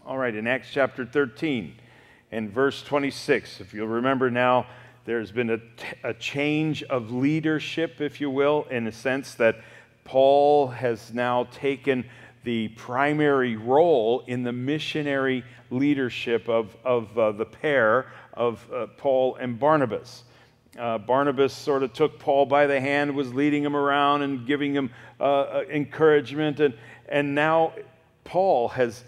All right, in Acts chapter 13 and verse 26, if you'll remember now, there's been a change of leadership, if you will, in a sense that Paul has now taken the primary role in the missionary leadership of the pair of Paul and Barnabas. Barnabas sort of took Paul by the hand, was leading him around and giving him encouragement, and now Paul has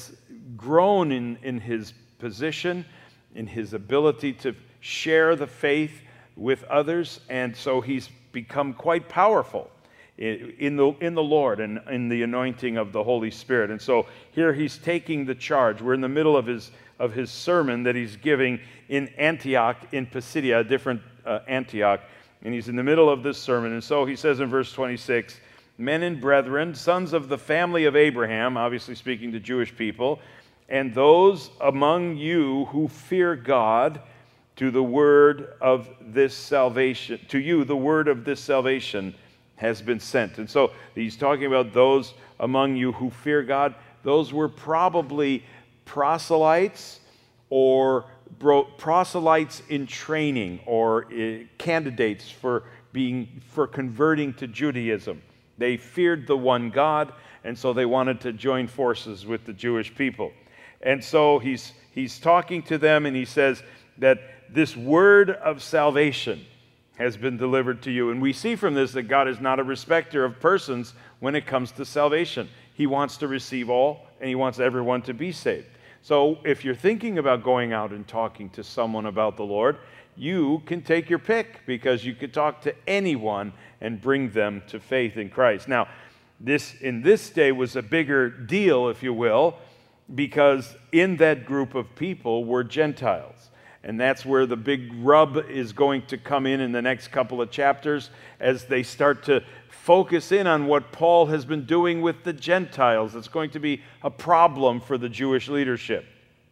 grown in his position, in his ability to share the faith with others, and so he's become quite powerful in the Lord and in the anointing of the Holy Spirit. And so here he's taking the charge. We're in the middle of his sermon that he's giving in Antioch, in Pisidia, a different Antioch, and he's in the middle of this sermon. And so he says in verse 26, "Men and brethren, sons of the family of Abraham," obviously speaking to Jewish people, "and those among you who fear God, to the word of this salvation, to you the word of this salvation has been sent." And so he's talking about those among you who fear God. Those were probably proselytes or proselytes in training or candidates for converting to Judaism. They feared the one God, and so they wanted to join forces with the Jewish people. And so he's talking to them, and he says that this word of salvation has been delivered to you. And we see from this that God is not a respecter of persons when it comes to salvation. He wants to receive all, and he wants everyone to be saved. So if you're thinking about going out and talking to someone about the Lord, you can take your pick, because you could talk to anyone and bring them to faith in Christ. Now, this in this day was a bigger deal, if you will, because in that group of people were Gentiles. And that's where the big rub is going to come in the next couple of chapters, as they start to focus in on what Paul has been doing with the Gentiles. It's going to be a problem for the Jewish leadership.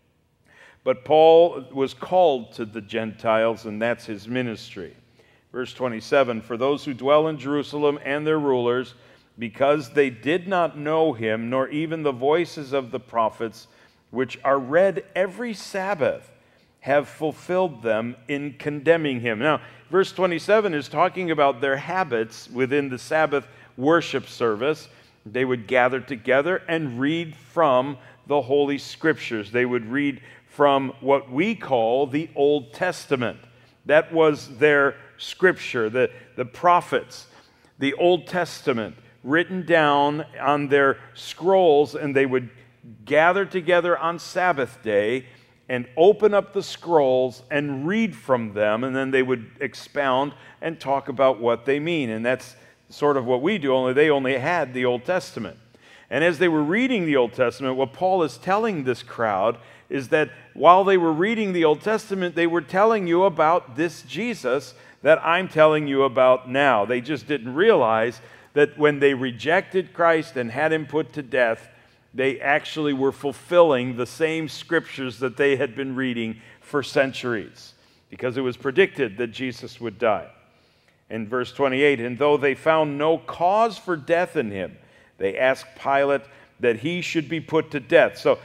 But Paul was called to the Gentiles, and that's his ministry. Verse 27, "For those who dwell in Jerusalem and their rulers, because they did not know him, nor even the voices of the prophets, which are read every Sabbath, have fulfilled them in condemning him." Now, verse 27 is talking about their habits within the Sabbath worship service. They would gather together and read from the Holy Scriptures. They would read from what we call the Old Testament. That was their scripture, the prophets, the Old Testament, written down on their scrolls, and they would gather together on Sabbath day and open up the scrolls and read from them, and then they would expound and talk about what they mean. And that's sort of what we do, only they only had the Old Testament. And as they were reading the Old Testament, what Paul is telling this crowd is that while they were reading the Old Testament, they were telling you about this Jesus that I'm telling you about now. They just didn't realize that when they rejected Christ and had him put to death, they actually were fulfilling the same scriptures that they had been reading for centuries, because it was predicted that Jesus would die. In verse 28, "And though they found no cause for death in him, they asked Pilate that he should be put to death." So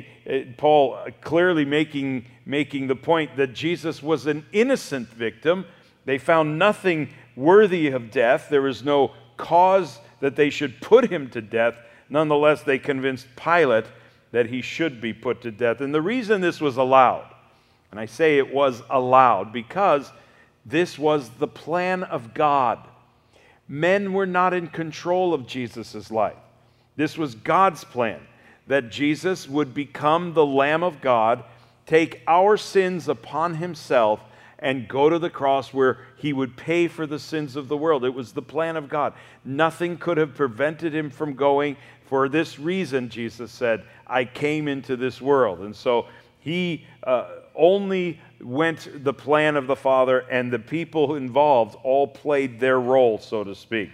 Paul clearly making the point that Jesus was an innocent victim. They found nothing worthy of death. There was no cause that they should put him to death. Nonetheless, they convinced Pilate that he should be put to death. And the reason this was allowed, and I say it was allowed, because this was the plan of God. Men were not in control of Jesus' life. This was God's plan, that Jesus would become the Lamb of God, take our sins upon himself, and go to the cross where he would pay for the sins of the world. It was the plan of God. Nothing could have prevented him from going. For this reason, Jesus said, I came into this world. And so he only went the plan of the Father, and the people involved all played their role, so to speak.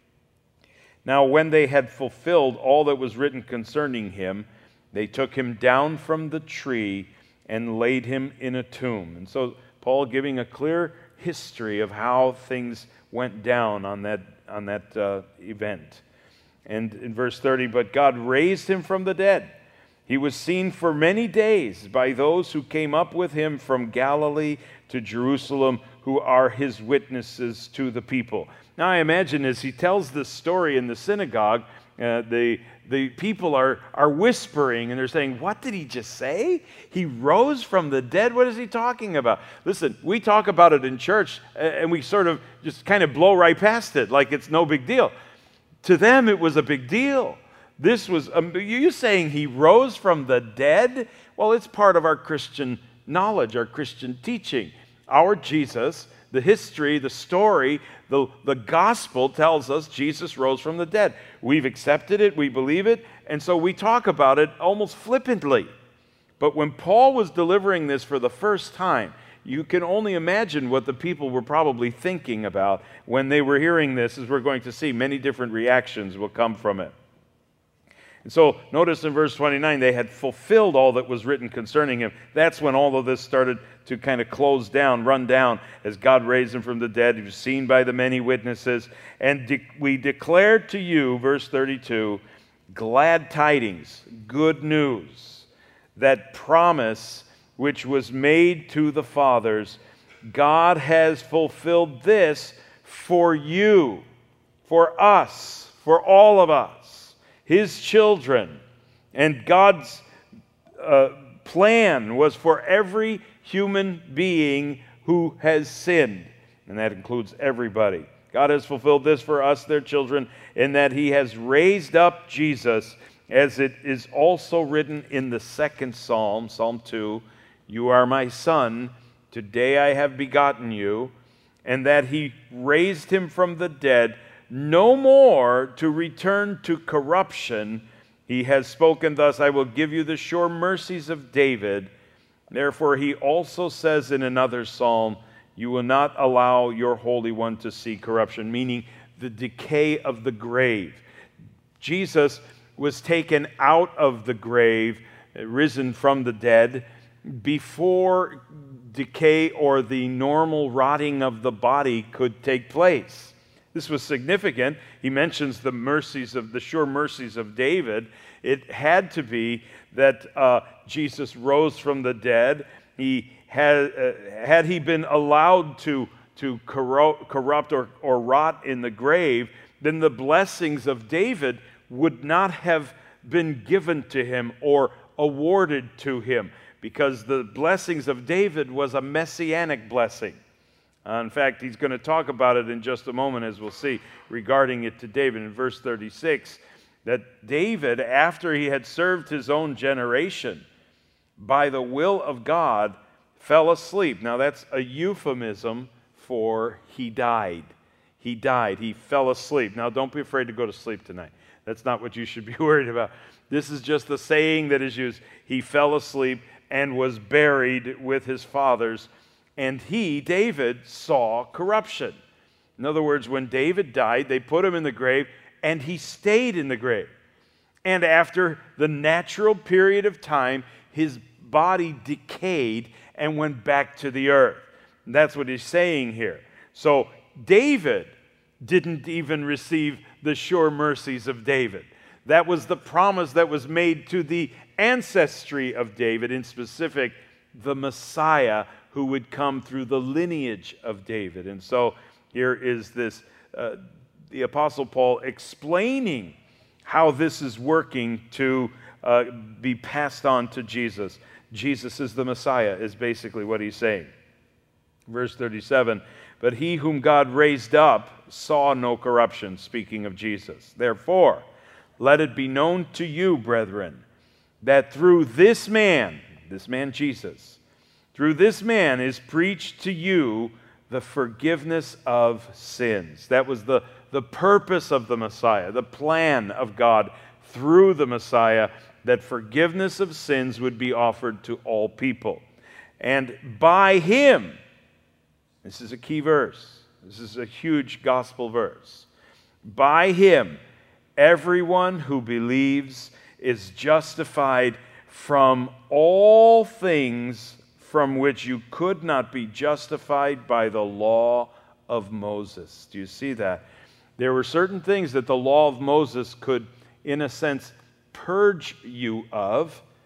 Now, when they had fulfilled all that was written concerning him, they took him down from the tree and laid him in a tomb. And so Paul giving a clear history of how things went down on that event. And in verse 30, but God raised him from the dead, He was seen for many days by those who came up with him from Galilee to Jerusalem, who are his witnesses to the people. Now I imagine as he tells this story in the synagogue, the people are whispering and they're saying, what did he just say? He rose from the dead? What is he talking about? Listen, we talk about it in church and we sort of just kind of blow right past it like it's no big deal. To them, it was a big deal. This was, you saying he rose from the dead? Well, it's part of our Christian knowledge, our Christian teaching. Our Jesus, the history, the story, the gospel tells us Jesus rose from the dead. We've accepted it, we believe it, and so we talk about it almost flippantly. But when Paul was delivering this for the first time, you can only imagine what the people were probably thinking about when they were hearing this, as we're going to see. Many different reactions will come from it. And so notice in verse 29, they had fulfilled all that was written concerning him. That's when all of this started to kind of close down, run down, as God raised him from the dead. He was seen by the many witnesses. And we declared to you, verse 32, glad tidings, good news, that promise which was made to the fathers. God has fulfilled this for you, for us, for all of us, his children. And God's plan was for every human being who has sinned, and that includes everybody. God has fulfilled this for us, their children, in that he has raised up Jesus, as it is also written in the second Psalm, Psalm 2, you are my son, today I have begotten you, and that he raised him from the dead, no more to return to corruption. He has spoken thus, I will give you the sure mercies of David. Therefore, he also says in another psalm, you will not allow your Holy One to see corruption, meaning the decay of the grave. Jesus was taken out of the grave, risen from the dead, before decay or the normal rotting of the body could take place. This was significant. He mentions the sure mercies of David. It had to be that Jesus rose from the dead. He had he been allowed to corrupt or rot in the grave, then the blessings of David would not have been given to him or awarded to him, because the blessings of David was a messianic blessing. In fact, he's going to talk about it in just a moment, as we'll see, regarding it to David in verse 36, that David, after he had served his own generation, by the will of God, fell asleep. Now, that's a euphemism for he died. He died. He fell asleep. Now, don't be afraid to go to sleep tonight. That's not what you should be worried about. This is just the saying that is used. He fell asleep and was buried with his fathers, and he, David, saw corruption. In other words, when David died, they put him in the grave, and he stayed in the grave. And after the natural period of time, his body decayed and went back to the earth. And that's what he's saying here. So David didn't even receive the sure mercies of David. That was the promise that was made to the ancestry of David, in specific, the Messiah who would come through the lineage of David. And so here is this, the Apostle Paul explaining how this is working to be passed on to Jesus. Jesus is the Messiah, is basically what he's saying. Verse 37, but he whom God raised up saw no corruption, speaking of Jesus. Therefore, let it be known to you, brethren, that through this man Jesus, through this man is preached to you the forgiveness of sins. That was the purpose of the Messiah, the plan of God through the Messiah, that forgiveness of sins would be offered to all people. And by him, this is a key verse, this is a huge gospel verse, by him, everyone who believes is justified from all things from which you could not be justified by the law of Moses. Do you see that? There were certain things that the law of Moses could, in a sense, purge you of,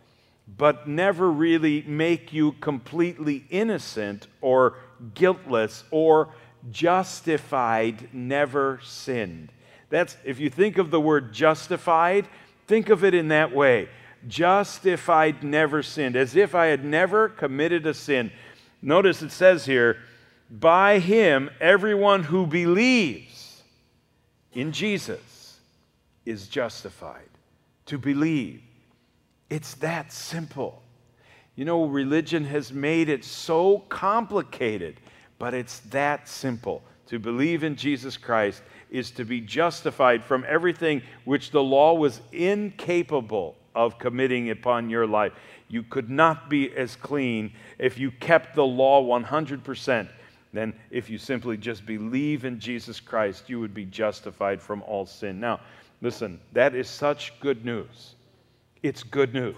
but never really make you completely innocent or guiltless or justified, never sinned. That's, if you think of the word justified, think of it in that way. Justified, never sinned, as if I had never committed a sin. Notice it says here, by him, everyone who believes in Jesus is justified. To believe. It's that simple. You know, religion has made it so complicated, but it's that simple. To believe in Jesus Christ is to be justified from everything which the law was incapable of committing upon your life. You could not be as clean if you kept the law 100% than if you simply just believe in Jesus Christ. You would be justified from all sin. Now, listen, that is such good news. It's good news.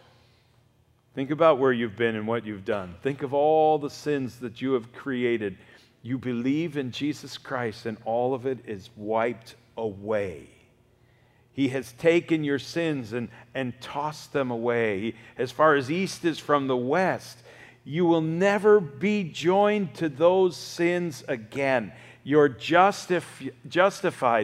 Think about where you've been and what you've done. Think of all the sins that you have created. You believe in Jesus Christ and all of it is wiped away. He has taken your sins and tossed them away. As far as east is from the west, you will never be joined to those sins again. You're justified,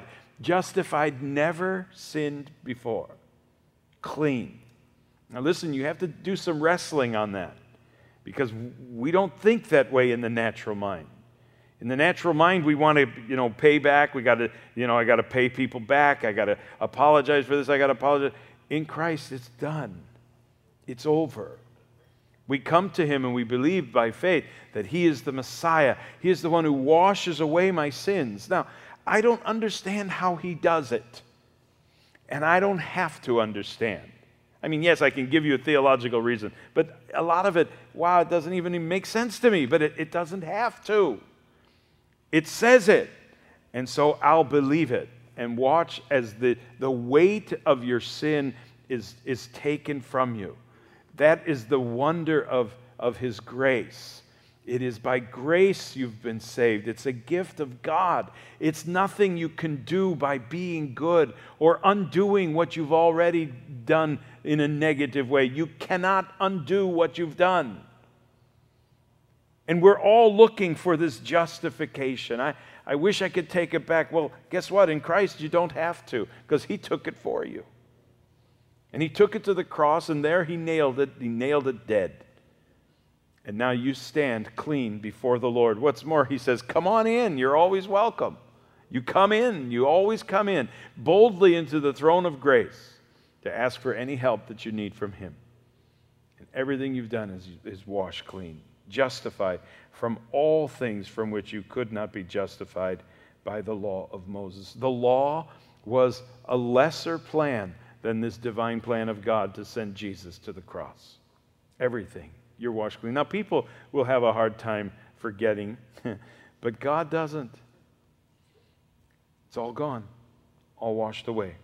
never sinned before. Clean. Now listen, you have to do some wrestling on that because we don't think that way in the natural mind. In the natural mind, we want to, pay back. We got to, I got to pay people back. I got to apologize for this. I got to apologize. In Christ, it's done. It's over. We come to him and we believe by faith that he is the Messiah. He is the one who washes away my sins. Now, I don't understand how he does it. And I don't have to understand. I mean, yes, I can give you a theological reason. But a lot of it, it doesn't even make sense to me. But it doesn't have to. It says it, and so I'll believe it and watch as the weight of your sin is taken from you. That is the wonder of his grace. It is by grace you've been saved. It's a gift of God. It's nothing you can do by being good or undoing what you've already done in a negative way. You cannot undo what you've done. And we're all looking for this justification. I wish I could take it back. Well, guess what? In Christ, you don't have to because he took it for you. And he took it to the cross, and there he nailed it. He nailed it dead. And now you stand clean before the Lord. What's more, he says, come on in. You're always welcome. You come in. You always come in boldly into the throne of grace to ask for any help that you need from him. And everything you've done is washed clean. Justified from all things from which you could not be justified by the law of Moses. The law was a lesser plan than this divine plan of God to send Jesus to the cross. Everything. You're washed clean. Now, people will have a hard time forgetting, but God doesn't. It's all gone, all washed away.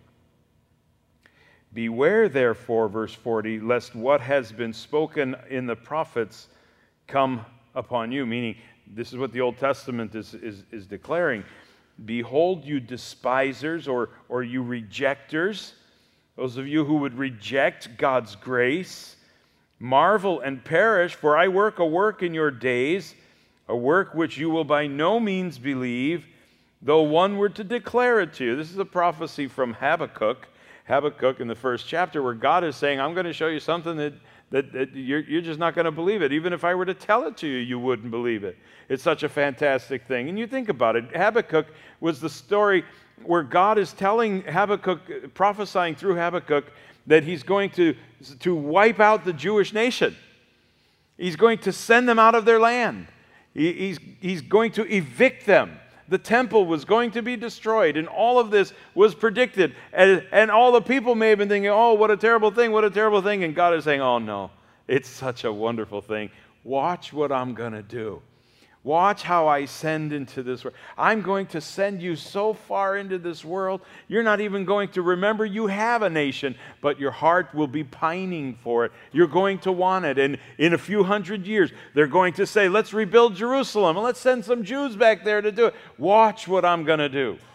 Beware, therefore, verse 40, lest what has been spoken in the prophets come upon you, meaning this is what the Old Testament is declaring. Behold, you despisers or you rejectors, those of you who would reject God's grace, marvel and perish, for I work a work in your days, a work which you will by no means believe, though one were to declare it to you. This is a prophecy from Habakkuk in the first chapter, where God is saying, I'm going to show you something that you're just not going to believe it. Even if I were to tell it to you, you wouldn't believe it. It's such a fantastic thing. And you think about it, Habakkuk was the story where God is telling Habakkuk, prophesying through Habakkuk, that he's going to wipe out the Jewish nation. He's going to send them out of their land. He's going to evict them. The temple was going to be destroyed, and all of this was predicted. And all the people may have been thinking, oh, what a terrible thing, what a terrible thing. And God is saying, oh, no, it's such a wonderful thing. Watch what I'm going to do. Watch how I send into this world. I'm going to send you so far into this world, you're not even going to remember you have a nation, but your heart will be pining for it. You're going to want it. And in a few hundred years, they're going to say, let's rebuild Jerusalem, and let's send some Jews back there to do it. Watch what I'm going to do.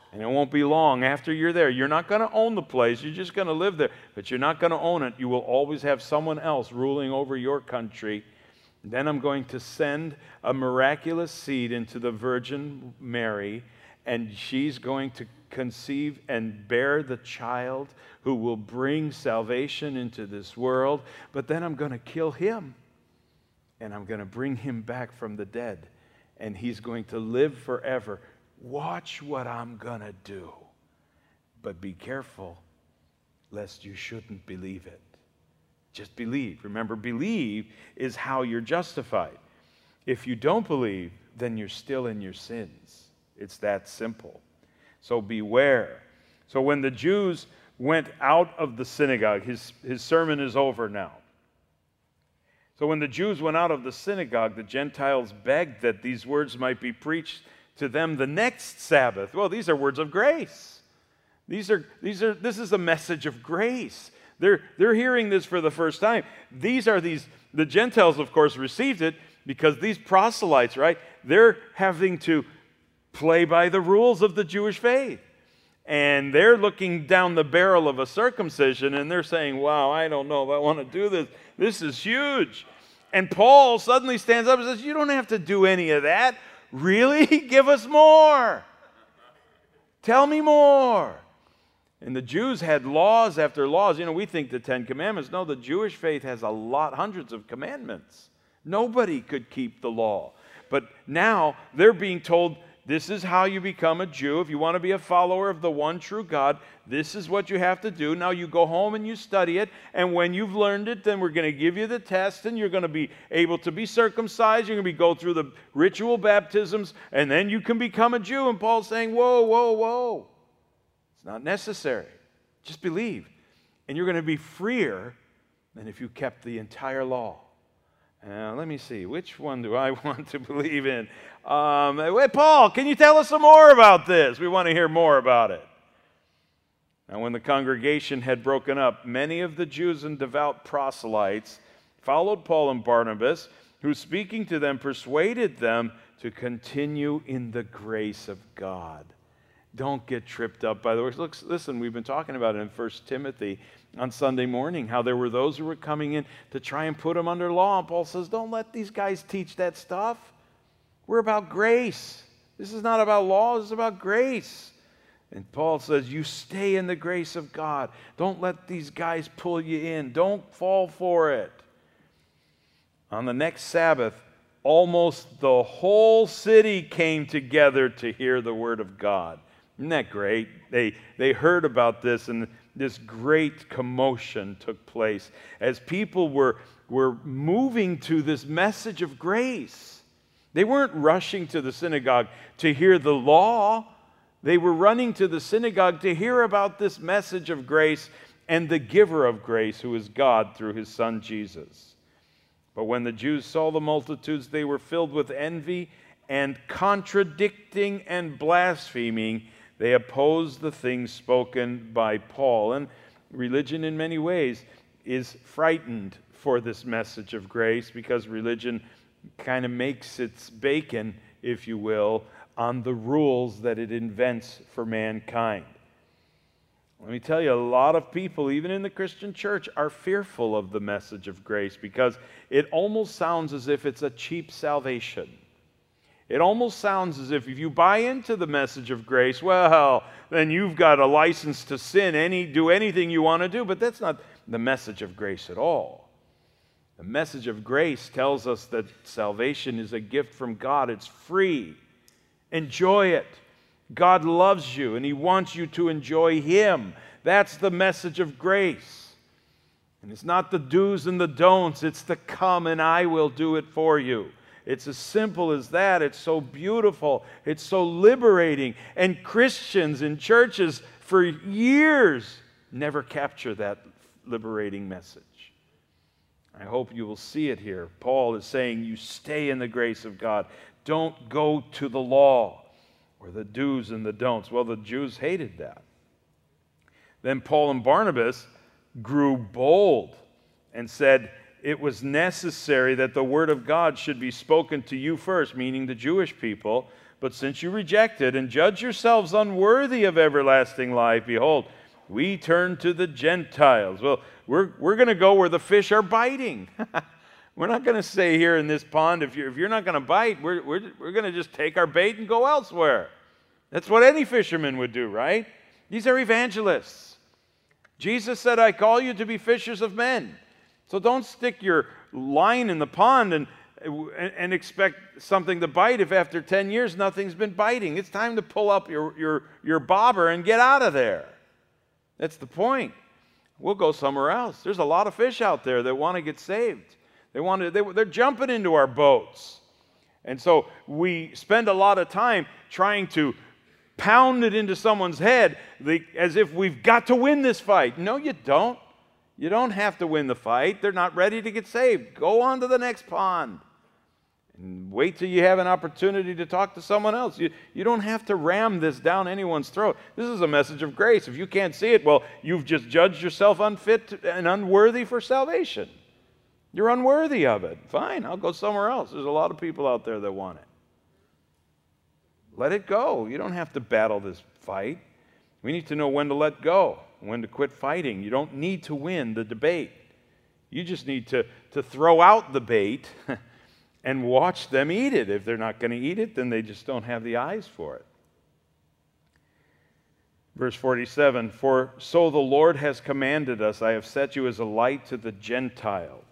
And it won't be long after you're there. You're not going to own the place. You're just going to live there. But you're not going to own it. You will always have someone else ruling over your country. Then I'm going to send a miraculous seed into the Virgin Mary, and she's going to conceive and bear the child who will bring salvation into this world. But then I'm going to kill him, and I'm going to bring him back from the dead, and he's going to live forever. Watch what I'm going to do. But be careful lest you shouldn't believe it. Just believe. Remember, believe is how you're justified. If you don't believe, then you're still in your sins. It's that simple. So beware. So when the Jews went out of the synagogue, his sermon is over now. So when the Jews went out of the synagogue, the Gentiles begged that these words might be preached to them the next Sabbath. Well, these are words of grace. This is a message of grace. They're hearing this for the first time. The Gentiles, of course, received it because these proselytes, right? They're having to play by the rules of the Jewish faith. And they're looking down the barrel of a circumcision and they're saying, wow, I don't know if I want to do this. This is huge. And Paul suddenly stands up and says, you don't have to do any of that. Really? Give us more. Tell me more. And the Jews had laws after laws. You know, we think the Ten Commandments. No, the Jewish faith has hundreds of commandments. Nobody could keep the law. But now they're being told, this is how you become a Jew. If you want to be a follower of the one true God, this is what you have to do. Now you go home and you study it, and when you've learned it, then we're going to give you the test, and you're going to be able to be circumcised. You're going to go through the ritual baptisms, and then you can become a Jew. And Paul's saying, whoa, whoa, whoa. It's not necessary. Just believe. And you're going to be freer than if you kept the entire law. Let me see. Which one do I want to believe in? Wait, Paul, can you tell us some more about this? We want to hear more about it. Now, when the congregation had broken up, many of the Jews and devout proselytes followed Paul and Barnabas, who, speaking to them, persuaded them to continue in the grace of God. Don't get tripped up by the words. Look, listen, we've been talking about it in 1 Timothy on Sunday morning, how there were those who were coming in to try and put them under law. And Paul says, don't let these guys teach that stuff. We're about grace. This is not about law, this is about grace. And Paul says, you stay in the grace of God. Don't let these guys pull you in. Don't fall for it. On the next Sabbath, almost the whole city came together to hear the word of God. Isn't that great? They heard about this, and this great commotion took place as people were moving to this message of grace. They weren't rushing to the synagogue to hear the law. They were running to the synagogue to hear about this message of grace and the giver of grace, who is God through his Son Jesus. But when the Jews saw the multitudes, they were filled with envy, and contradicting and blaspheming, they opposed the things spoken by Paul. And religion, in many ways, is frightened for this message of grace, because religion kind of makes its bacon, if you will, on the rules that it invents for mankind. Let me tell you, a lot of people, even in the Christian church, are fearful of the message of grace because it almost sounds as if it's a cheap salvation. It almost sounds as if you buy into the message of grace, well, then you've got a license to sin, do anything you want to do. But that's not the message of grace at all. The message of grace tells us that salvation is a gift from God. It's free. Enjoy it. God loves you, and he wants you to enjoy him. That's the message of grace. And it's not the do's and the don'ts. It's the come and I will do it for you. It's as simple as that. It's so beautiful. It's so liberating. And Christians in churches for years never capture that liberating message. I hope you will see it here. Paul is saying you stay in the grace of God. Don't go to the law or the do's and the don'ts. Well, the Jews hated that. Then Paul and Barnabas grew bold and said, it was necessary that the word of God should be spoken to you first, meaning the Jewish people, But since you rejected and judge yourselves unworthy of everlasting life, behold, we turn to the Gentiles. Well, we're going to go where the fish are biting. We're not going to stay here in this pond. If you're not going to bite, we're going to just take our bait and go elsewhere. That's what any fisherman would do, right? These are evangelists. Jesus said, I call you to be fishers of men. So don't stick your line in the pond and expect something to bite if after 10 years nothing's been biting. It's time to pull up your bobber and get out of there. That's the point. We'll go somewhere else. There's a lot of fish out there that want to get saved. They're jumping into our boats. And so we spend a lot of time trying to pound it into someone's head as if we've got to win this fight. No, you don't. You don't have to win the fight. They're not ready to get saved. Go on to the next pond. And wait till you have an opportunity to talk to someone else. You don't have to ram this down anyone's throat. This is a message of grace. If you can't see it, well, you've just judged yourself unfit and unworthy for salvation. You're unworthy of it. Fine, I'll go somewhere else. There's a lot of people out there that want it. Let it go. You don't have to battle this fight. We need to know when to let go, when to quit fighting. You don't need to win the debate. You just need to throw out the bait and watch them eat it. If they're not going to eat it, then they just don't have the eyes for it. Verse 47, for so the Lord has commanded us, I have set you as a light to the Gentiles,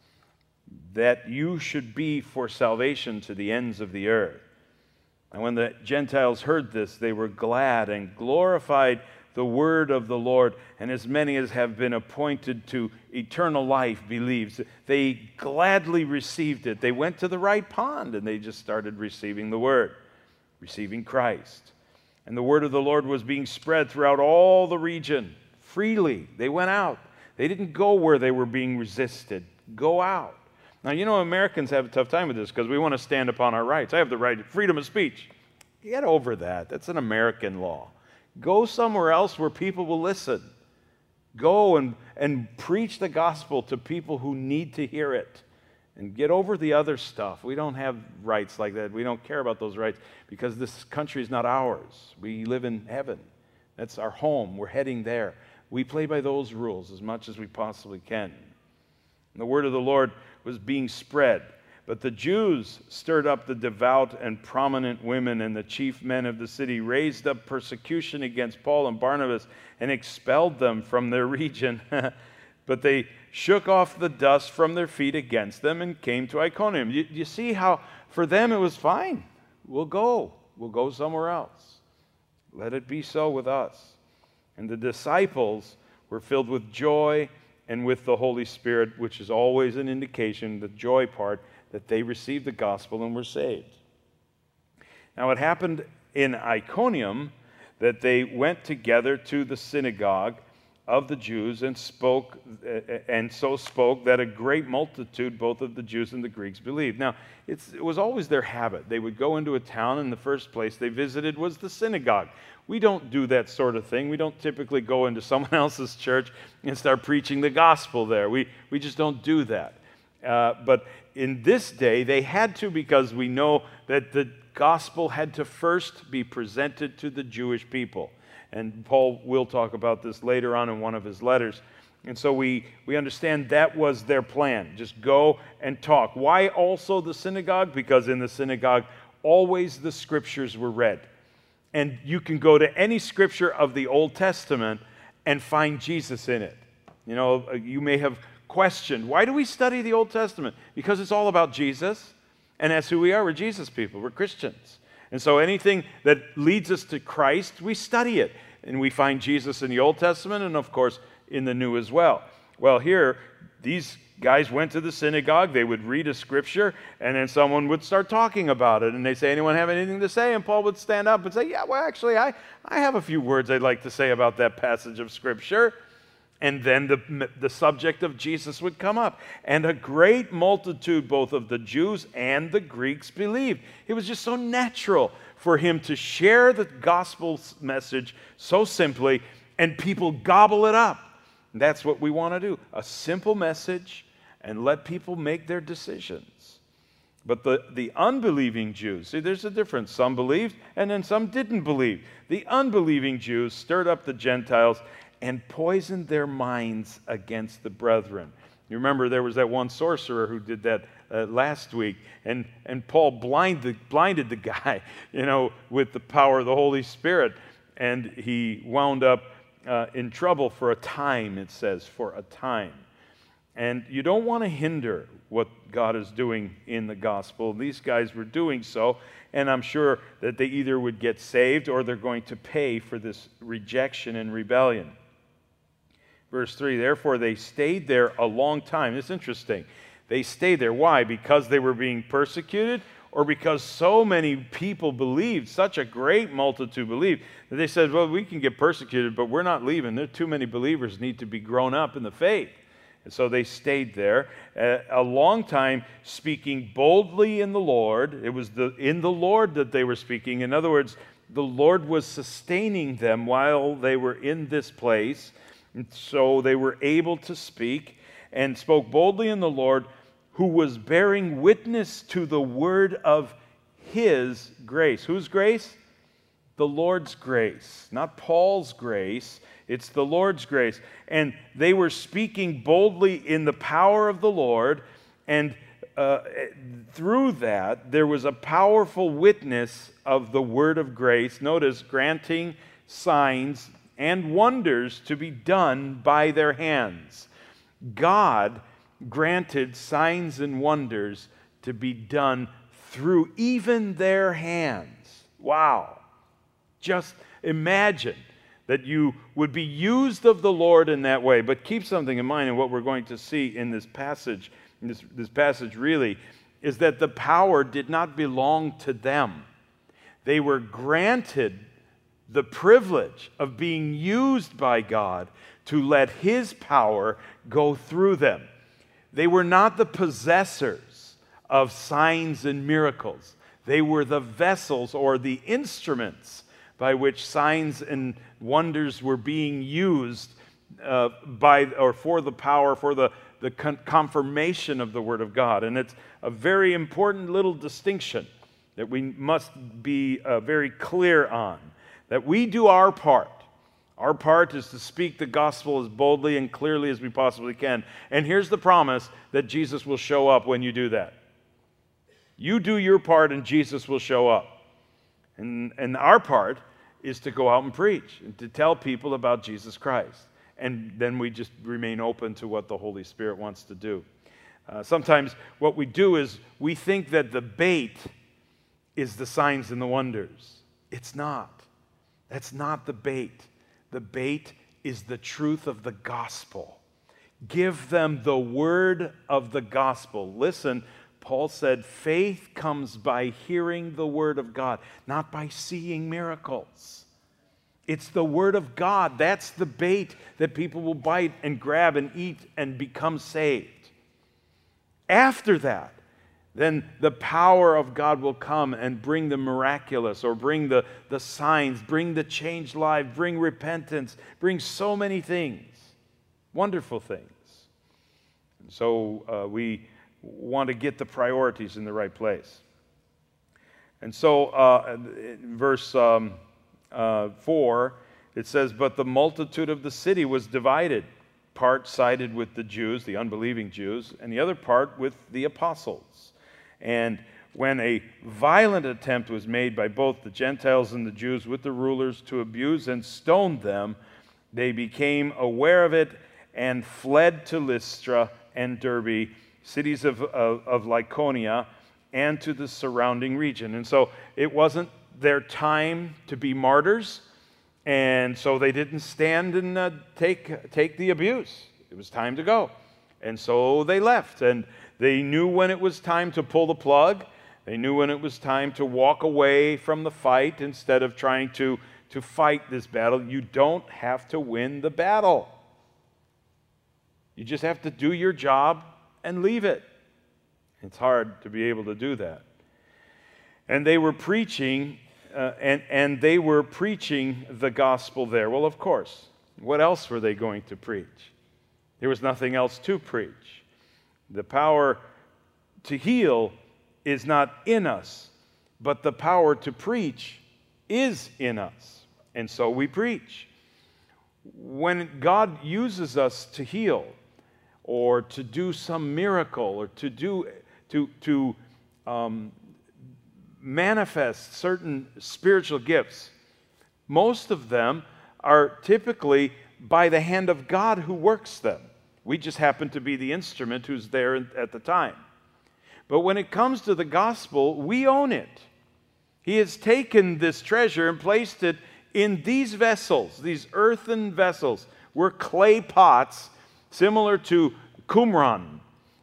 that you should be for salvation to the ends of the earth. And when the Gentiles heard this, they were glad and glorified the word of the Lord, and as many as have been appointed to eternal life believes. They gladly received it. They went to the right pond, and they just started receiving the word, receiving Christ. And the word of the Lord was being spread throughout all the region freely. They went out. They didn't go where they were being resisted. Go out. Now, you know, Americans have a tough time with this because we want to stand upon our rights. I have the right to freedom of speech. Get over that. That's an American law. Go somewhere else where people will listen. Go and preach the gospel to people who need to hear it. And get over the other stuff. We don't have rights like that. We don't care about those rights because this country is not ours. We live in heaven. That's our home. We're heading there. We play by those rules as much as we possibly can. And the word of the Lord was being spread. But the Jews stirred up the devout and prominent women, and the chief men of the city raised up persecution against Paul and Barnabas and expelled them from their region. But they shook off the dust from their feet against them and came to Iconium. You see how for them it was fine. We'll go somewhere else. Let it be so with us. And the disciples were filled with joy and with the Holy Spirit, which is always an indication, the joy part, that they received the gospel and were saved. Now it happened in Iconium that they went together to the synagogue of the Jews and spoke that a great multitude, both of the Jews and the Greeks, believed. Now, it was always their habit. They would go into a town, and the first place they visited was the synagogue. We don't do that sort of thing. We don't typically go into someone else's church and start preaching the gospel there. We just don't do that. But in this day, they had to, because we know that the gospel had to first be presented to the Jewish people. And Paul will talk about this later on in one of his letters. And so we understand that was their plan. Just go and talk. Why also the synagogue? Because in the synagogue, always the scriptures were read. And you can go to any scripture of the Old Testament and find Jesus in it. You know, you may have questioned, why do we study the Old Testament? Because it's all about Jesus. And that's who we are. We're Jesus people. We're Christians. And so anything that leads us to Christ, we study it. And we find Jesus in the Old Testament and, of course, in the New as well. Well, here, these guys went to the synagogue. They would read a scripture, and then someone would start talking about it. And they say, anyone have anything to say? And Paul would stand up and say, yeah, well, actually, I have a few words I'd like to say about that passage of scripture. And then the subject of Jesus would come up. And a great multitude, both of the Jews and the Greeks, believed. It was just so natural for him to share the gospel message so simply, and people gobble it up. And that's what we want to do. A simple message, and let people make their decisions. But the unbelieving Jews, see, there's a difference. Some believed, and then some didn't believe. The unbelieving Jews stirred up the Gentiles and poisoned their minds against the brethren. You remember there was that one sorcerer who did that last week, and Paul blinded the guy, with the power of the Holy Spirit, and he wound up in trouble for a time, it says, for a time. And you don't want to hinder what God is doing in the gospel. These guys were doing so, and I'm sure that they either would get saved or they're going to pay for this rejection and rebellion. Verse 3, therefore they stayed there a long time. It's interesting. They stayed there. Why? Because they were being persecuted, or because so many people believed, such a great multitude believed, that they said, well, we can get persecuted, but we're not leaving. There are too many believers need to be grown up in the faith. And so they stayed there a long time, speaking boldly in the Lord. It was in the Lord that they were speaking. In other words, the Lord was sustaining them while they were in this place. And so they were able to speak and spoke boldly in the Lord, who was bearing witness to the word of his grace. Whose grace? The Lord's grace. Not Paul's grace. It's the Lord's grace. And they were speaking boldly in the power of the Lord, and through that, there was a powerful witness of the word of grace. Notice, granting signs and wonders to be done by their hands. God granted signs and wonders to be done through even their hands. Wow. Just imagine that you would be used of the Lord in that way. But keep something in mind, and what we're going to see in this passage, this passage really, is that the power did not belong to them. They were granted the privilege of being used by God to let his power go through them. They were not the possessors of signs and miracles. They were the vessels or the instruments by which signs and wonders were being used for the power, for the confirmation of the Word of God. And it's a very important little distinction that we must be very clear on, that we do our part. Our part is to speak the gospel as boldly and clearly as we possibly can. And here's the promise that Jesus will show up when you do that. You do your part and Jesus will show up. And our part is to go out and preach and to tell people about Jesus Christ. And then we just remain open to what the Holy Spirit wants to do. Sometimes what we do is we think that the bait is the signs and the wonders. It's not. That's not the bait. The bait is the truth of the gospel. Give them the word of the gospel. Listen, Paul said, faith comes by hearing the word of God, not by seeing miracles. It's the word of God. That's the bait that people will bite and grab and eat and become saved. After that, then the power of God will come and bring the miraculous, or bring the signs, bring the changed life, bring repentance, bring so many things, wonderful things. And so we want to get the priorities in the right place. And so in verse 4, it says, but the multitude of the city was divided. Part sided with the Jews, the unbelieving Jews, and the other part with the apostles. And when a violent attempt was made by both the Gentiles and the Jews with the rulers to abuse and stone them, they became aware of it and fled to Lystra and Derbe, cities of Lycaonia, and to the surrounding region. And so it wasn't their time to be martyrs, and so they didn't stand and take the abuse. It was time to go. And so they left, and they knew when it was time to pull the plug. They knew when it was time to walk away from the fight instead of trying to fight this battle. You don't have to win the battle. You just have to do your job and leave it. It's hard to be able to do that. And they were preaching, and they were preaching the gospel there. Well, of course. What else were they going to preach? There was nothing else to preach. The power to heal is not in us, but the power to preach is in us. And so we preach. When God uses us to heal or to do some miracle or to manifest certain spiritual gifts, most of them are typically by the hand of God who works them. We just happen to be the instrument who's there at the time. But when it comes to the gospel, we own it. He has taken this treasure and placed it in these vessels, these earthen vessels. We're clay pots, similar to Qumran,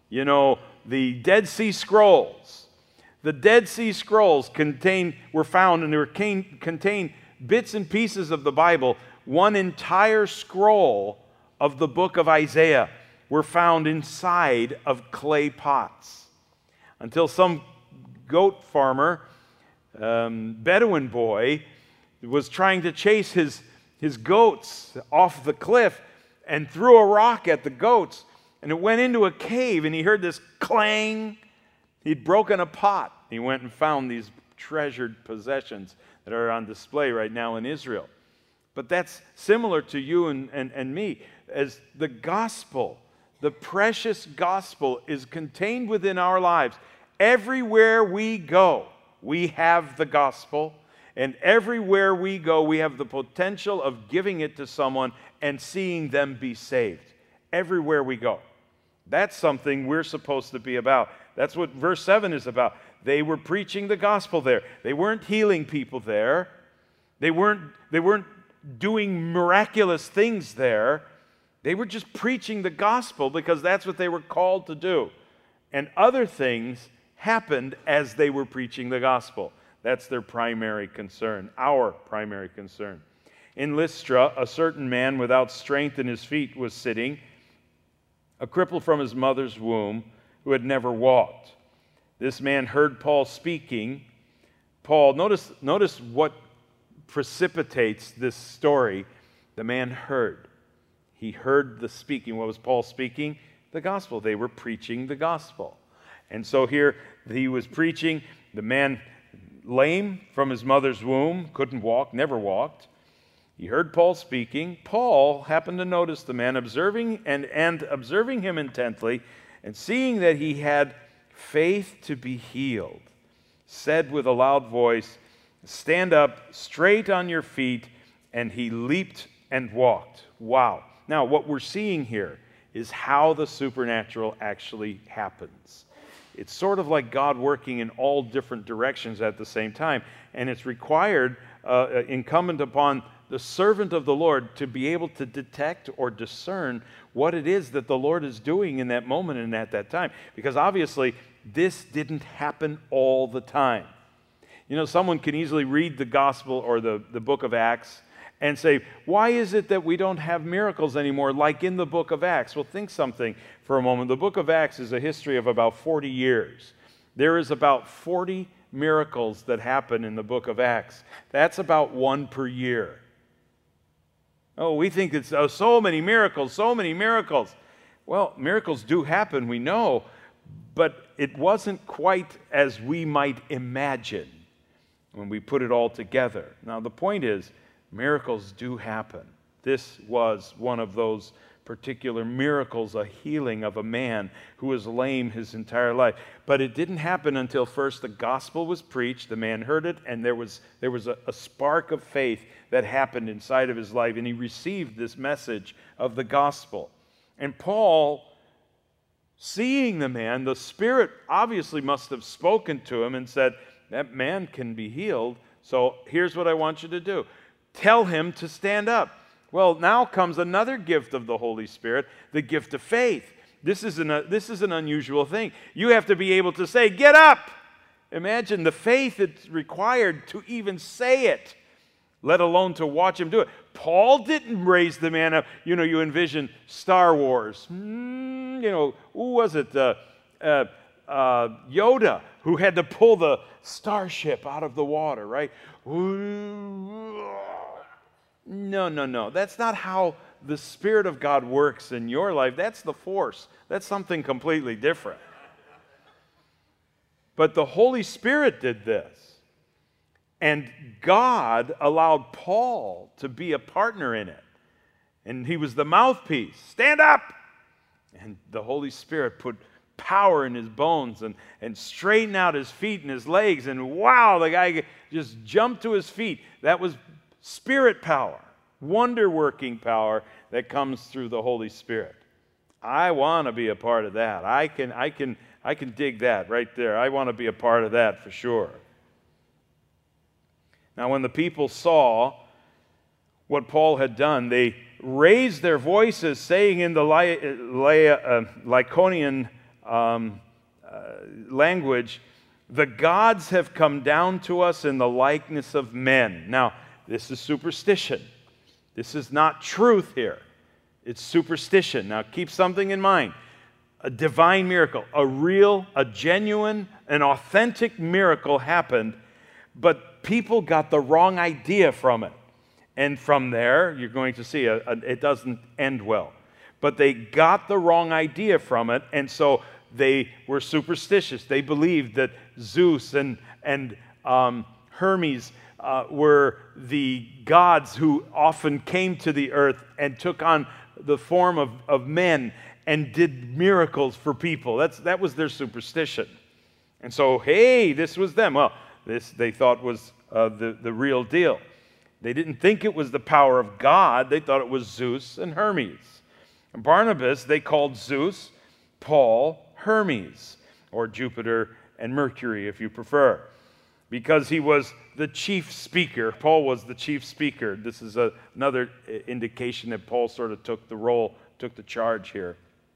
the Dead Sea Scrolls. The Dead Sea Scrolls were found and contain bits and pieces of the Bible. One entire scroll of the book of Isaiah were found inside of clay pots. Until some goat farmer, Bedouin boy, was trying to chase his goats off the cliff and threw a rock at the goats, and it went into a cave, and he heard this clang. He'd broken a pot. He went and found these treasured possessions that are on display right now in Israel. But that's similar to you and me. As the gospel, the precious gospel, is contained within our lives. Everywhere we go, we have the gospel. And everywhere we go, we have the potential of giving it to someone and seeing them be saved. Everywhere we go. That's something we're supposed to be about. That's what verse 7 is about. They were preaching the gospel there. They weren't healing people there. They weren't doing miraculous things there. They were just preaching the gospel because that's what they were called to do. And other things happened as they were preaching the gospel. That's their primary concern, our primary concern. In Lystra, a certain man without strength in his feet was sitting, a cripple from his mother's womb, who had never walked. This man heard Paul speaking. Paul, notice what precipitates this story. The man heard. He heard the speaking. What was Paul speaking? The gospel. They were preaching the gospel. And so here he was preaching. The man, lame from his mother's womb, couldn't walk, never walked. He heard Paul speaking. Paul happened to notice the man, observing him intently, and seeing that he had faith to be healed, said with a loud voice, "Stand up straight on your feet," and he leaped and walked. Wow. Now, what we're seeing here is how the supernatural actually happens. It's sort of like God working in all different directions at the same time, and it's incumbent upon the servant of the Lord to be able to detect or discern what it is that the Lord is doing in that moment and at that time. Because obviously, this didn't happen all the time. Someone can easily read the gospel or the book of Acts and say, why is it that we don't have miracles anymore like in the book of Acts? Well, think something for a moment. The book of Acts is a history of about 40 years. There is about 40 miracles that happen in the book of Acts. That's about one per year. Oh, we think it's so many miracles, so many miracles. Well, miracles do happen, we know, but it wasn't quite as we might imagine when we put it all together. Now, the point is, miracles do happen. This was one of those particular miracles, a healing of a man who was lame his entire life. But it didn't happen until first the gospel was preached, the man heard it, and there was a spark of faith that happened inside of his life, and he received this message of the gospel. And Paul, seeing the man, the Spirit obviously must have spoken to him and said, that man can be healed, so here's what I want you to do. Tell him to stand up. Well, now comes another gift of the Holy Spirit, the gift of faith. This is an unusual thing. You have to be able to say, get up. Imagine the faith that's required to even say it, let alone to watch him do it. Paul didn't raise the man up. You envision Star Wars. Who was it? Yoda, who had to pull the starship out of the water, right? No. That's not how the Spirit of God works in your life. That's the force. That's something completely different. But the Holy Spirit did this. And God allowed Paul to be a partner in it. And he was the mouthpiece. Stand up! And the Holy Spirit put power in his bones and straightened out his feet and his legs. And wow, the guy just jumped to his feet. That was spirit power, wonder-working power that comes through the Holy Spirit. I want to be a part of that. I can dig that right there. I want to be a part of that for sure. Now, when the people saw what Paul had done, they raised their voices, saying in the Lycaonian language, "The gods have come down to us in the likeness of men." Now, this is superstition. This is not truth here. It's superstition. Now, keep something in mind. A divine miracle, a real, a genuine, an authentic miracle happened, but people got the wrong idea from it. And from there, you're going to see it doesn't end well. But they got the wrong idea from it, and so they were superstitious. They believed that Zeus and Hermes were the gods who often came to the earth and took on the form of men and did miracles for people. That was their superstition. And so, hey, this was them. Well, this they thought was the real deal. They didn't think it was the power of God. They thought it was Zeus and Hermes. And Barnabas, they called Zeus, Paul, Hermes, or Jupiter and Mercury, if you prefer, because he was the chief speaker. Paul was the chief speaker. This is another indication that Paul sort of took the charge here.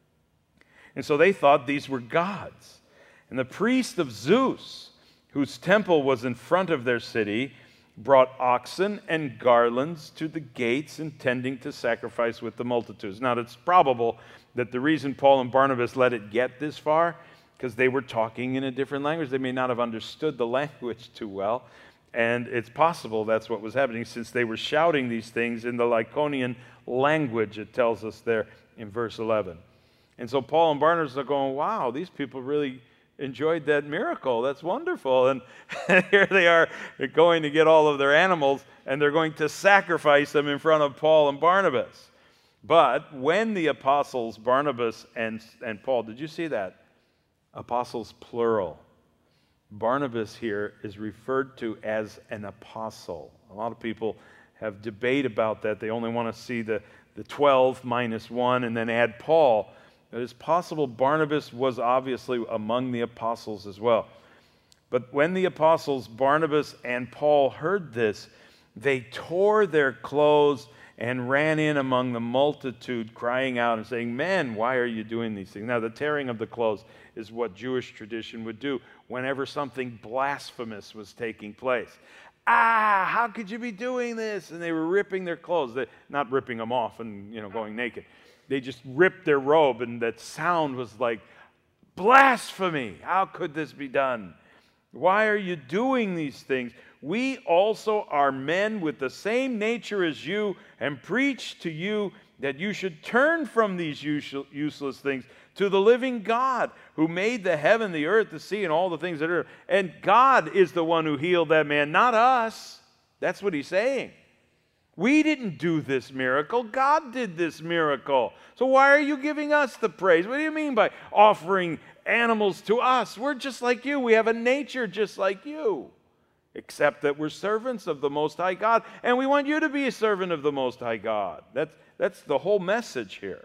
And so they thought these were gods. And the priest of Zeus, whose temple was in front of their city, brought oxen and garlands to the gates, intending to sacrifice with the multitudes. Now, it's probable that the reason Paul and Barnabas let it get this far, because they were talking in a different language. They may not have understood the language too well, and it's possible that's what was happening, since they were shouting these things in the Lycaonian language, it tells us there in verse 11. And so Paul and Barnabas are going, wow, these people really enjoyed that miracle. That's wonderful. And here they are going to get all of their animals, and they're going to sacrifice them in front of Paul and Barnabas. But when the apostles, Barnabas and Paul, did you see that? Apostles plural. Barnabas here is referred to as an apostle. A lot of people have debate about that. They only want to see the 12 minus 1 and then add Paul. It is possible Barnabas was obviously among the apostles as well. But when the apostles Barnabas and Paul heard this, they tore their clothes and ran in among the multitude, crying out and saying, "Men, why are you doing these things?" Now, the tearing of the clothes is what Jewish tradition would do whenever something blasphemous was taking place. How could you be doing this? And they were ripping their clothes. Not ripping them off and going naked. They just ripped their robe, and that sound was like, blasphemy! How could this be done? Why are you doing these things? We also are men with the same nature as you, and preach to you that you should turn from these useless things to the living God, who made the heaven, the earth, the sea, and all the things that are. And God is the one who healed that man, not us. That's what he's saying. We didn't do this miracle. God did this miracle. So why are you giving us the praise? What do you mean by offering animals to us? We're just like you. We have a nature just like you, except that we're servants of the Most High God, and we want you to be a servant of the Most High God. That's the whole message here.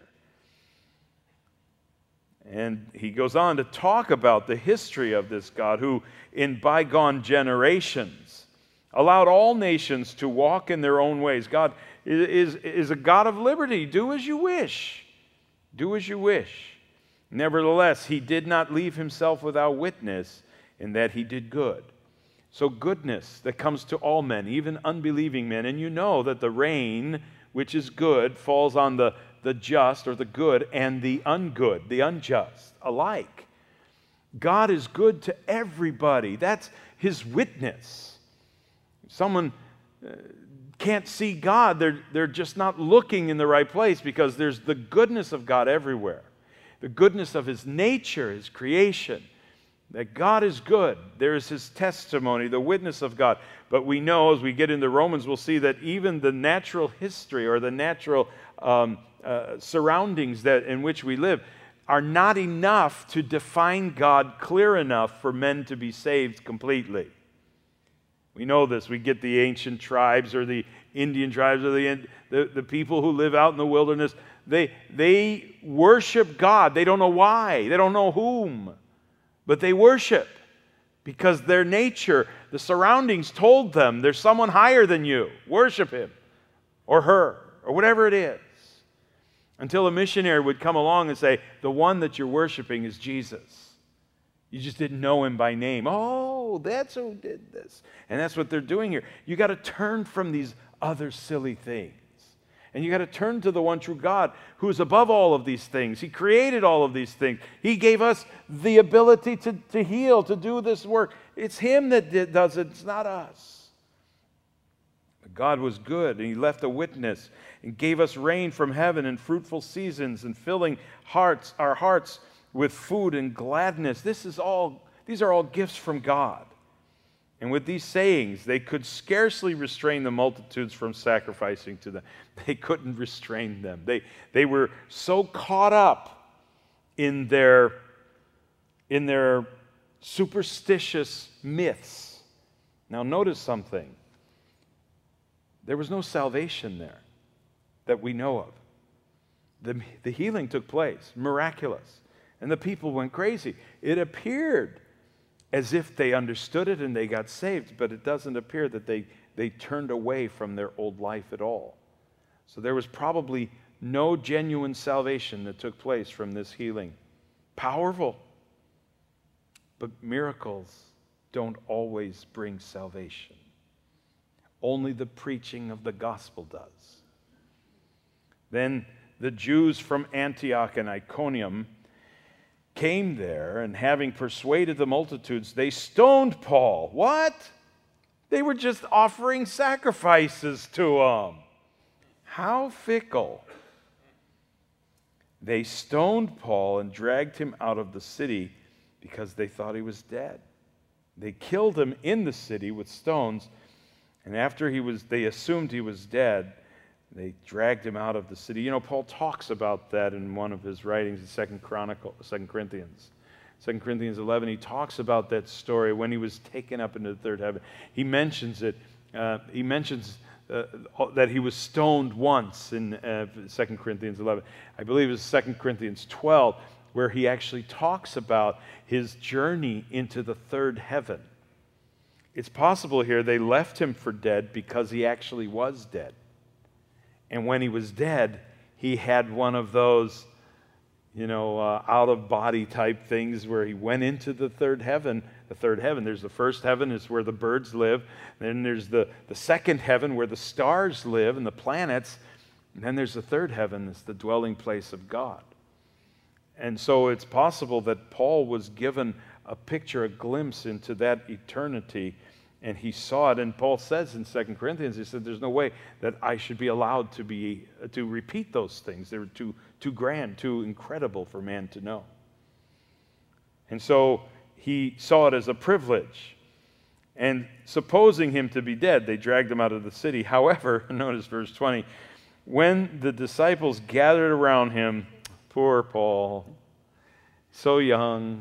And he goes on to talk about the history of this God who, in bygone generations, allowed all nations to walk in their own ways. God is a God of liberty. Do as you wish. Do as you wish. Nevertheless, he did not leave himself without witness in that he did good. So goodness that comes to all men, even unbelieving men. And you know that the rain, which is good, falls on the just or the good and the ungood, the unjust alike. God is good to everybody. That's his witness. Someone can't see God, they're just not looking in the right place, because there's the goodness of God everywhere. The goodness of his nature, his creation. that God is good. There is his testimony, the witness of God. But we know as we get into Romans, we'll see that even the natural history or the natural surroundings in which we live are not enough to define God clear enough for men to be saved completely. We know this. We get the ancient tribes or the Indian tribes or the people who live out in the wilderness. They worship God. They don't know why. They don't know whom. But they worship because their nature, the surroundings told them there's someone higher than you. Worship him or her or whatever it is. Until a missionary would come along and say, the one that you're worshiping is Jesus. You just didn't know him by name. Oh, that's who did this. And that's what they're doing here. You got to turn from these other silly things. And you got to turn to the one true God who is above all of these things. He created all of these things. He gave us the ability to heal, to do this work. It's him that does it. It's not us. But God was good, and he left a witness and gave us rain from heaven and fruitful seasons and filling our hearts with food and gladness. These are all gifts from God. And with these sayings, they could scarcely restrain the multitudes from sacrificing to them. They couldn't restrain them. They were so caught up in their superstitious myths. Now notice something. There was no salvation there that we know of. The healing took place, miraculous. And the people went crazy. It appeared as if they understood it and they got saved, but it doesn't appear that they turned away from their old life at all. So there was probably no genuine salvation that took place from this healing. Powerful, but miracles don't always bring salvation. Only the preaching of the gospel does. Then the Jews from Antioch and Iconium came there, and having persuaded the multitudes, they stoned Paul. What? They were just offering sacrifices to him. How fickle. They stoned Paul and dragged him out of the city because they thought he was dead. They killed him in the city with stones, and after they assumed he was dead, they dragged him out of the city. You know, Paul talks about that in one of his writings in 2 Corinthians. 2 Corinthians 11, he talks about that story when he was taken up into the third heaven. He mentions it. He mentions that he was stoned once in 2 Corinthians 11. I believe it's 2 Corinthians 12, where he actually talks about his journey into the third heaven. It's possible here they left him for dead because he actually was dead. And when he was dead, he had one of those, out-of-body type things where he went into the third heaven. The third heaven, there's the first heaven is where the birds live. Then there's the second heaven where the stars live and the planets. And then there's the third heaven that's the dwelling place of God. And so it's possible that Paul was given a picture, a glimpse into that eternity, and he saw it. And Paul says in 2 Corinthians, he said, there's no way that I should be allowed to repeat those things. They were too grand, too incredible for man to know. And so he saw it as a privilege. And supposing him to be dead, they dragged him out of the city. However, notice verse 20, when the disciples gathered around him, poor Paul, so young,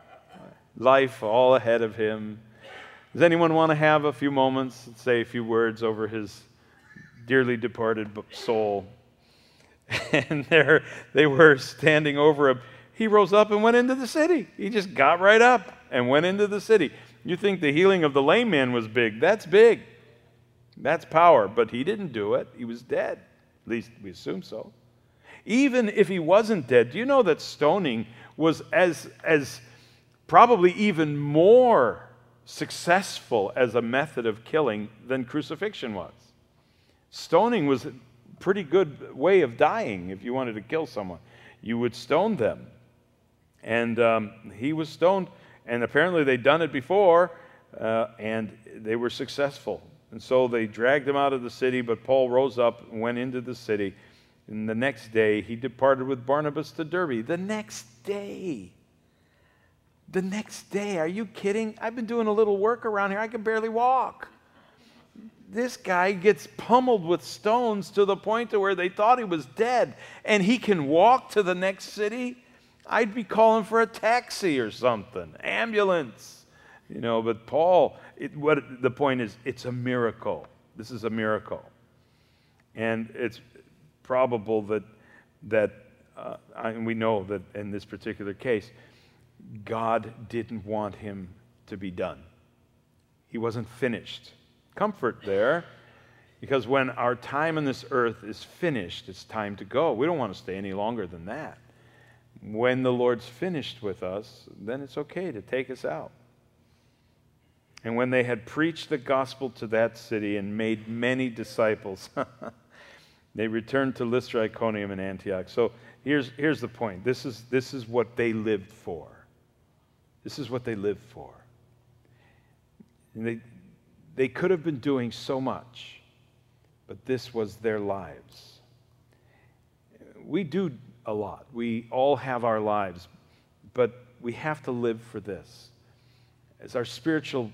life all ahead of him. Does anyone want to have a few moments and say a few words over his dearly departed soul? And there they were standing over him. He rose up and went into the city. He just got right up and went into the city. You think the healing of the lame man was big. That's big. That's power. But he didn't do it. He was dead. At least we assume so. Even if he wasn't dead, do you know that stoning was as probably even more successful as a method of killing than crucifixion was? Stoning was a pretty good way of dying. If you wanted to kill someone, you would stone them. And he was stoned, and apparently they'd done it before, and they were successful. And so they dragged him out of the city, but Paul rose up and went into the city. And the next day, he departed with Barnabas to Derbe. The next day. The next day, are you kidding? I've been doing a little work around here. I can barely walk. This guy gets pummeled with stones to the point to where they thought he was dead, and he can walk to the next city. I'd be calling for a taxi or something, ambulance, But Paul, the point is, it's a miracle. This is a miracle, and it's probable that we know that in this particular case, God didn't want him to be done. He wasn't finished. Comfort there, because when our time on this earth is finished, it's time to go. We don't want to stay any longer than that. When the Lord's finished with us, then it's okay to take us out. And when they had preached the gospel to that city and made many disciples, they returned to Lystra, Iconium, and Antioch. So here's the point. This is what they lived for. This is what they lived for. And they could have been doing so much, but this was their lives. We do a lot. We all have our lives, but we have to live for this. As our spiritual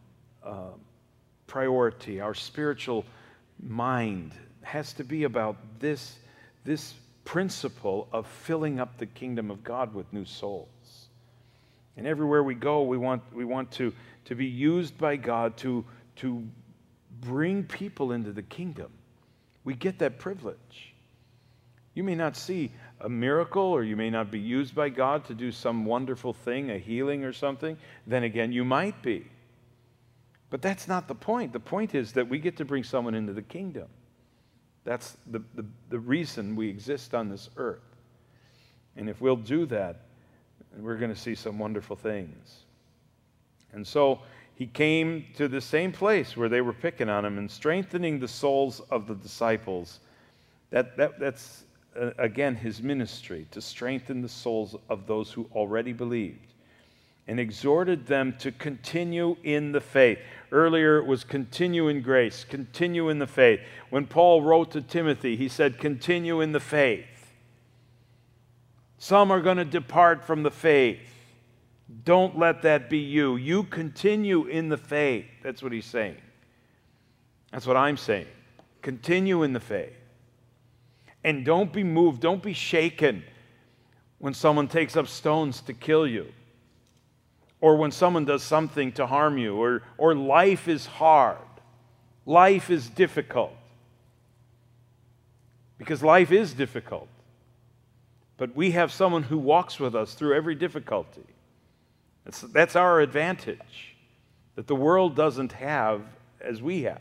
priority, our spiritual mind has to be about this principle of filling up the kingdom of God with new souls. And everywhere we go, we want to be used by God to bring people into the kingdom. We get that privilege. You may not see a miracle, or you may not be used by God to do some wonderful thing, a healing or something. Then again, you might be. But that's not the point. The point is that we get to bring someone into the kingdom. That's the reason we exist on this earth. And if we'll do that, we're going to see some wonderful things. And so he came to the same place where they were picking on him and strengthening the souls of the disciples. That's again, his ministry, to strengthen the souls of those who already believed, and exhorted them to continue in the faith. Earlier it was continue in grace, continue in the faith. When Paul wrote to Timothy, he said, continue in the faith. Some are going to depart from the faith. Don't let that be you. You continue in the faith. That's what he's saying. That's what I'm saying. Continue in the faith. And don't be moved, don't be shaken when someone takes up stones to kill you, or when someone does something to harm you, or life is hard, life is difficult. Because life is difficult. But we have someone who walks with us through every difficulty. That's our advantage, that the world doesn't have as we have.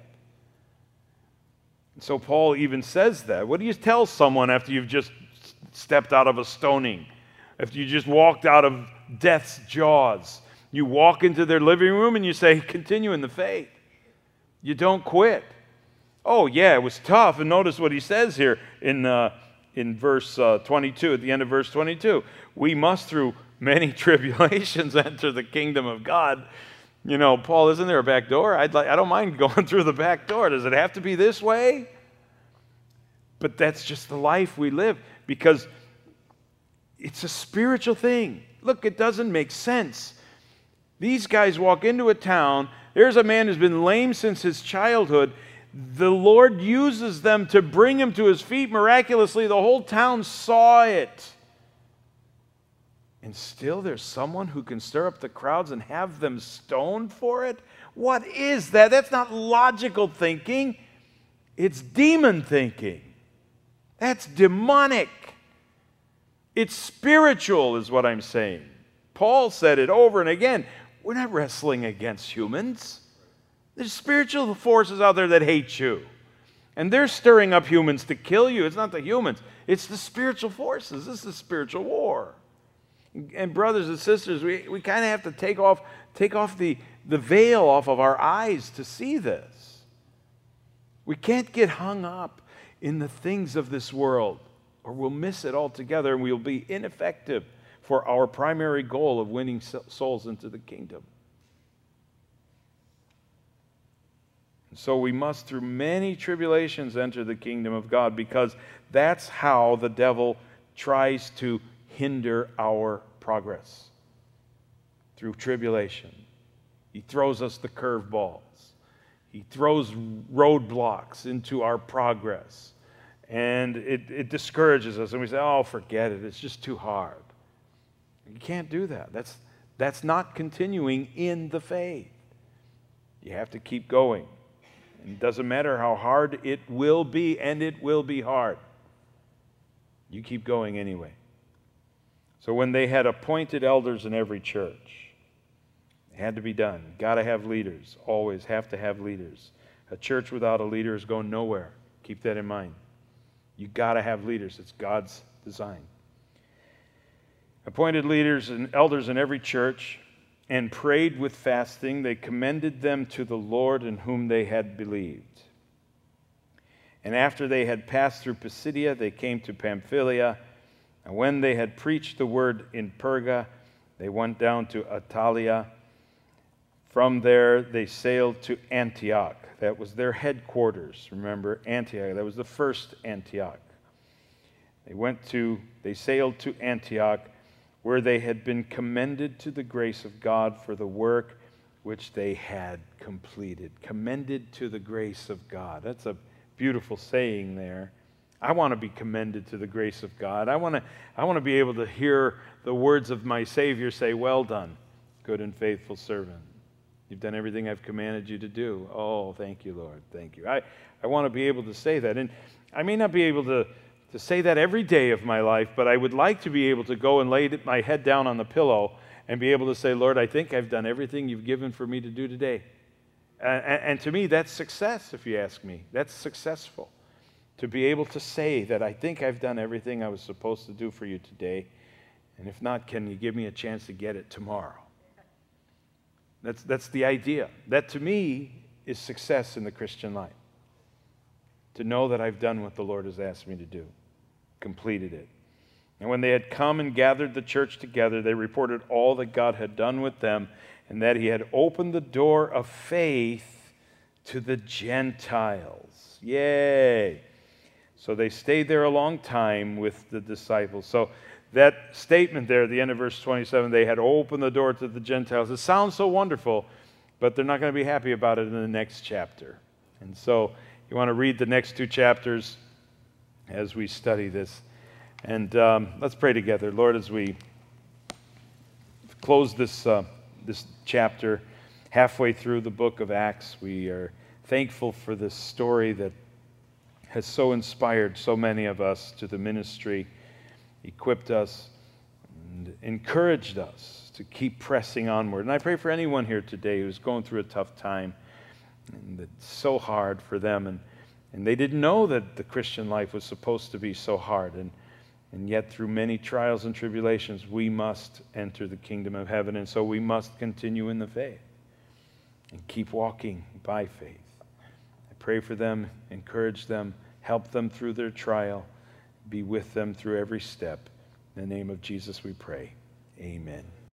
So Paul even says that. What do you tell someone after you've just stepped out of a stoning? After you just walked out of death's jaws? You walk into their living room and you say, continue in the faith. You don't quit. Oh, yeah, it was tough. And notice what he says here in verse 22, at the end of verse 22. We must, through many tribulations, enter the kingdom of God. Paul, isn't there a back door? I don't mind going through the back door. Does it have to be this way? But that's just the life we live, because it's a spiritual thing. Look, it doesn't make sense. These guys walk into a town. There's a man who's been lame since his childhood. The Lord uses them to bring him to his feet miraculously. The whole town saw it. And still there's someone who can stir up the crowds and have them stoned for it? What is that? That's not logical thinking. It's demon thinking. That's demonic. It's spiritual, is what I'm saying. Paul said it over and again. We're not wrestling against humans. There's spiritual forces out there that hate you. And they're stirring up humans to kill you. It's not the humans. It's the spiritual forces. This is a spiritual war. And brothers and sisters, we kind of have to take off the veil off of our eyes to see this. We can't get hung up in the things of this world, or we'll miss it altogether, and we'll be ineffective for our primary goal of winning souls into the kingdom. And so we must, through many tribulations, enter the kingdom of God, because that's how the devil tries to hinder our progress. through tribulation. He throws us the curveballs. He throws roadblocks into our progress. And it discourages us. And we say, oh, forget it. It's just too hard. You can't do that. That's not continuing in the faith. You have to keep going. And it doesn't matter how hard it will be, and it will be hard. You keep going anyway. So when they had appointed elders in every church, it had to be done. Got to have leaders. Always have to have leaders. A church without a leader is going nowhere. Keep that in mind. You got to have leaders. It's God's design. Appointed leaders and elders in every church, and prayed with fasting. They commended them to the Lord in whom they had believed. And after they had passed through Pisidia, they came to Pamphylia. And when they had preached the word in Perga, they went down to Attalia. From there, they sailed to Antioch. That was their headquarters. Remember, Antioch. That was the first Antioch. They sailed to Antioch, where they had been commended to the grace of God for the work which they had completed. Commended to the grace of God. That's a beautiful saying there. I want to be commended to the grace of God. I want to be able to hear the words of my Savior say, well done, good and faithful servant. You've done everything I've commanded you to do. Oh, thank you, Lord. Thank you. I want to be able to say that. And I may not be able to say that every day of my life, but I would like to be able to go and lay my head down on the pillow and be able to say, Lord, I think I've done everything you've given for me to do today. And to me, that's success, if you ask me. That's successful. To be able to say that I think I've done everything I was supposed to do for you today. And if not, can you give me a chance to get it tomorrow? That's the idea. That to me is success in the Christian life. To know that I've done what the Lord has asked me to do. Completed it. And when they had come and gathered the church together, they reported all that God had done with them, and that he had opened the door of faith to the Gentiles. Yay! So they stayed there a long time with the disciples. So that statement there at the end of verse 27, they had opened the door to the Gentiles. It sounds so wonderful, but they're not going to be happy about it in the next chapter. And so you want to read the next two chapters as we study this. And let's pray together. Lord, as we close this chapter, halfway through the book of Acts, we are thankful for this story that has so inspired so many of us to the ministry, equipped us, and encouraged us to keep pressing onward. And I pray for anyone here today who's going through a tough time, and it's so hard for them, and they didn't know that the Christian life was supposed to be so hard, and yet through many trials and tribulations, we must enter the kingdom of heaven, and so we must continue in the faith and keep walking by faith. I pray for them, encourage them, help them through their trial, be with them through every step. In the name of Jesus we pray. Amen.